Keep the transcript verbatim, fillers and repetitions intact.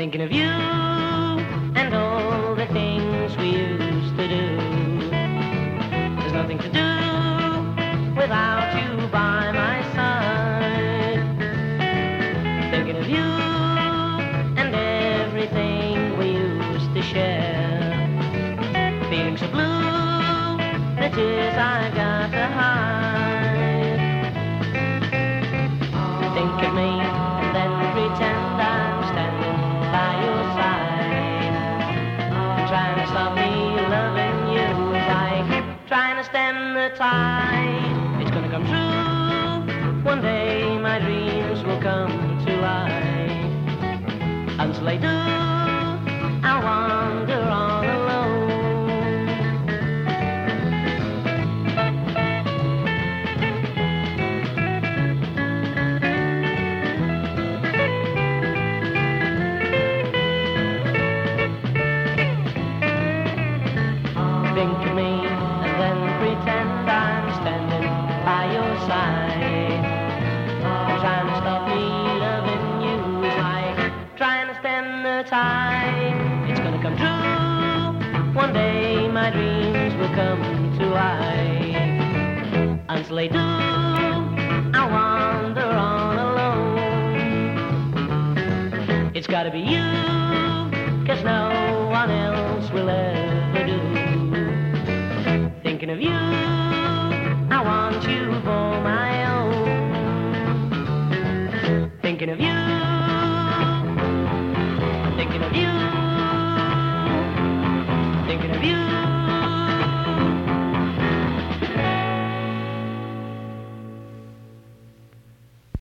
Thinking of you and all the things we used to do. There's nothing to do without you by my side. Thinking of you and everything we used to share. Feeling so blue, the tears I got to hide. Think of me and then pretend I'm standing by your side. Trying to stop me loving you as I keep trying to stem the tide. It's gonna come true. One day my dreams will come to life. Until I do, I'll wander all alone. Think of me and then pretend I'm standing by your side. Trying to stop me loving you is like trying to stem the tide. It's gonna come true. One day my dreams will come to life. Until they do, I'll wander on alone. It's gotta be you